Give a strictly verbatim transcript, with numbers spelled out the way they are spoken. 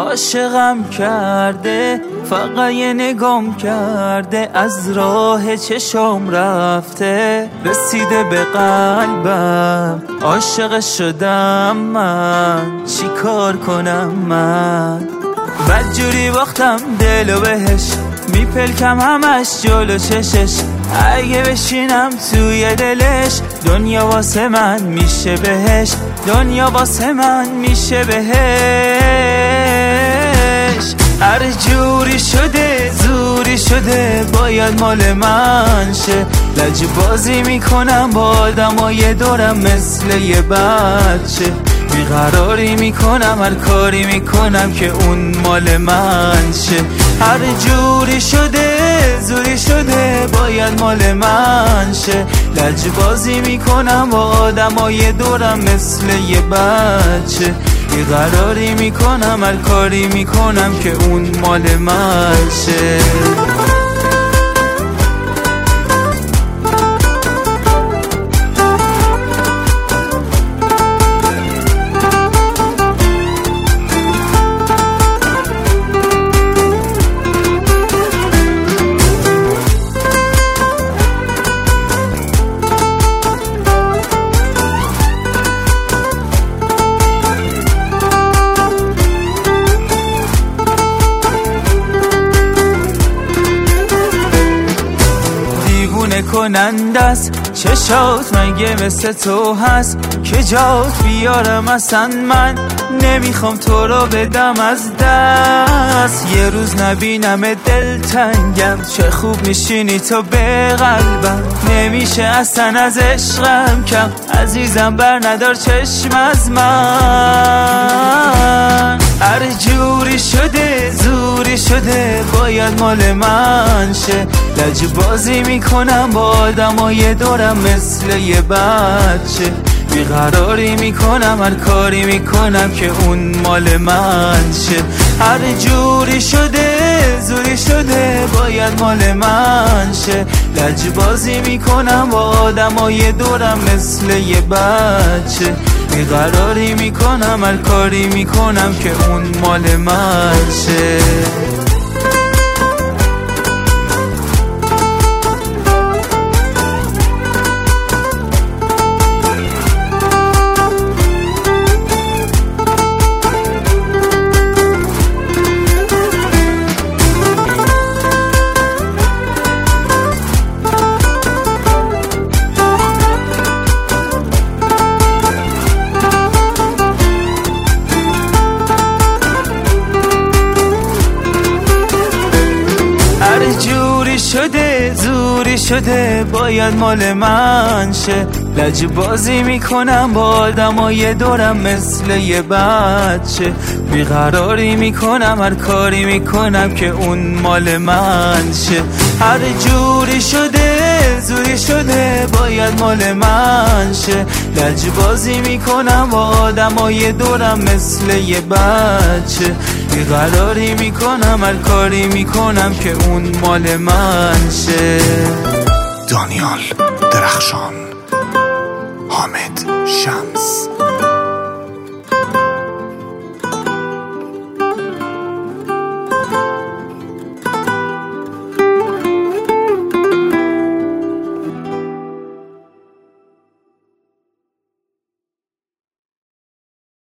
عاشقم کرده، فقط یه نگام کرده، از راه چشم رفته، رسیده به قلبم، عاشق شدم من، چی کار کنم من؟ بدجوری باختم دلو بهش، میپلکم همش جلو چشش، اگه بشینم توی دلش، دنیا واسه من میشه بهش، دنیا واسه من میشه بهش. هر جوری شده زوری شده، باید مال من شه، لج بازی میکنم با آدمای دورم مثل یه بچه، بیقراری میکنم هر کاری میکنم که اون مال من شه. هر جوری شده زوری شده، باید مال من شه، لج بازی میکنم با آدمای دورم مثل یه بچه، بیقراری میکنم هر کاری میکنم که اون مال من شه. کننده است چشات، مگه مثل تو هست که جات بیارم؟ اصلا من نمیخوام تو رو بدم از دست، یه روز نبینم دلتنگم، چه خوب میشینی تو به قلبم، نمیشه اصلا از عشقم کم، عزیزم بر ندار چشم از من. هر جوری شده زوری شده، باید مال من شه، لج بازی میکنم با آدمای دورم مثل یه بچه، بیقراری میکنم هر کاری میکنم که اون مال من شه. هر جوری شده زوری شده، باید مال من شه، لج بازی میکنم با آدمای دورم مثل یه بچه، بیقراری میکنم هر کاری میکنم که اون مال من شه. شده زوری شده، باید مال من شه، لج بازی میکنم با آدمای دورم مثل یه بچه، بیقراری میکنم هر کاری میکنم که اون مال من شه. هر جوری شده زوری شده، باید مال من شه، لج بازی میکنم با آدمای دورم مثل یه بچه، بیقراری میکنم هر کاری میکنم که اون مال من شه. دانیال درخشان، حامد شمس.